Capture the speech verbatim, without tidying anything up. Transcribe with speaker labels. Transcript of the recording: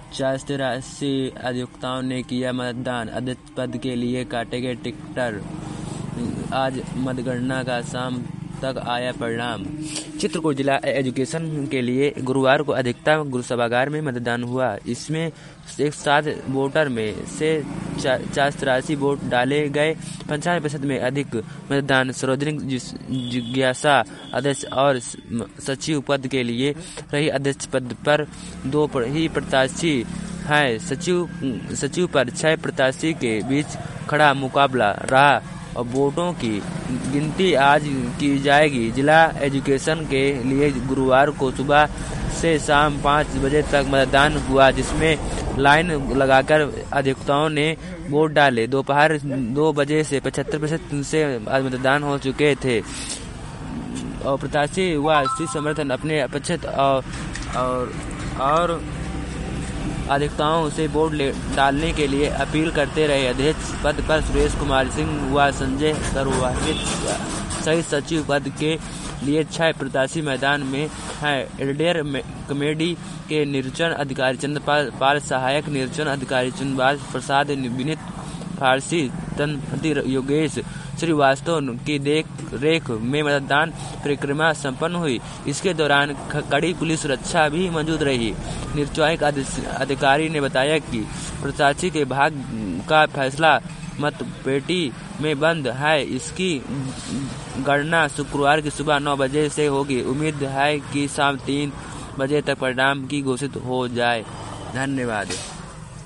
Speaker 1: चार सौ तिरासी अभियुक्ताओं ने किया मतदान। अध्यक्ष पद के लिए काटे गए टिकट। आज मतगणना का शाम तक आया परिणाम। चित्रकूट जिला एजुकेशन के लिए गुरुवार को अधिकतम सभागार में मतदान हुआ। इसमें एक साथ वोटर में से चार सौ तिरासी वोट डाले गए। पंचानवे प्रतिशत में अधिक मतदान सार्वजनिक जिज्ञासा अध्यक्ष और सचिव पद के लिए रही। अध्यक्ष पद पर दो ही प्रत्याशी हैं। सचिव सचिव पर छह प्रत्याशी के बीच खड़ा मुकाबला रहा और वोटों की गिनती आज की जाएगी। जिला एजुकेशन के लिए गुरुवार को सुबह से शाम पाँच बजे तक मतदान हुआ, जिसमें लाइन लगाकर अभियुक्ताओं ने वोट डाले। दोपहर दो बजे से पचहत्तर प्रतिशत से मतदान हो चुके थे और प्रत्याशी व सीट समर्थन अपने प्रतिशत और और, और अधिवक्ताओं से वोट डालने के लिए अपील करते रहे। अध्यक्ष पद पर सुरेश कुमार सिंह व संजय सरवाहित सहित सचिव पद के लिए छह प्रत्याशी मैदान में हैं। एल्डेर कमेटी के निर्वाचन अधिकारी चंद्रपाल पाल, सहायक निर्वाचन अधिकारी चंद्रबाज प्रसाद, विनीत फारसी, तनपति योगेश श्रीवास्तव की देख रेख में मतदान प्रक्रिया संपन्न हुई। इसके दौरान कड़ी पुलिस सुरक्षा भी मौजूद रही। निर्वाचन अधिकारी ने बताया कि प्रत्याशी के भाग का फैसला मतपेटी में बंद है। इसकी गणना शुक्रवार की सुबह नौ बजे से होगी। उम्मीद है कि शाम तीन बजे तक परिणाम की घोषित हो जाए। धन्यवाद।